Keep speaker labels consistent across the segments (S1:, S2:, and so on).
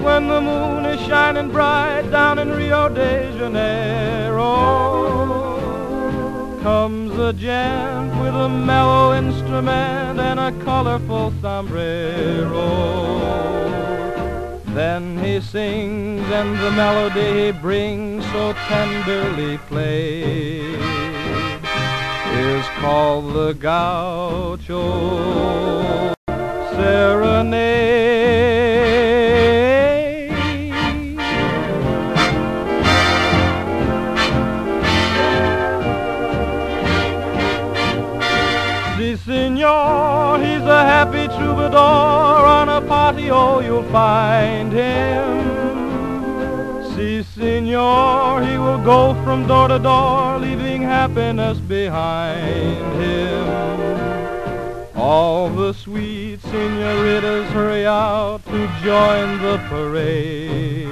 S1: when the moon is shining bright down in Rio de Janeiro, comes a gent with a mellow instrument and a colorful sombrero. Then he sings, and the melody he brings, so tenderly played, is called the Gaucho Serenade. Si, senor, he's a happy troubadour, on a patio you'll find him. Si, senor, he will go from door to door, leaving happiness behind him. All the sweet senoritas hurry out to join the parade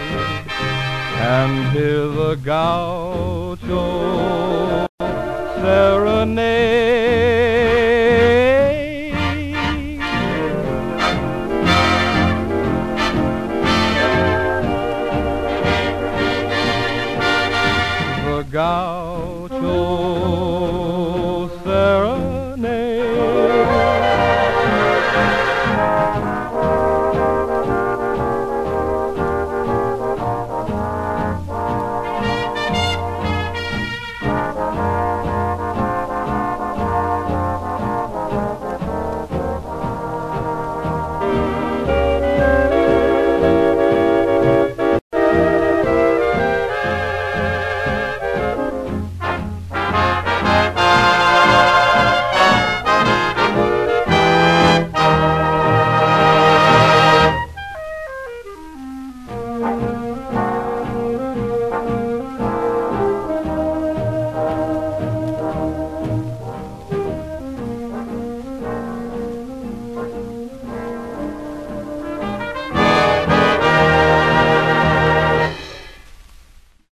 S1: and hear the Gaucho Serenade.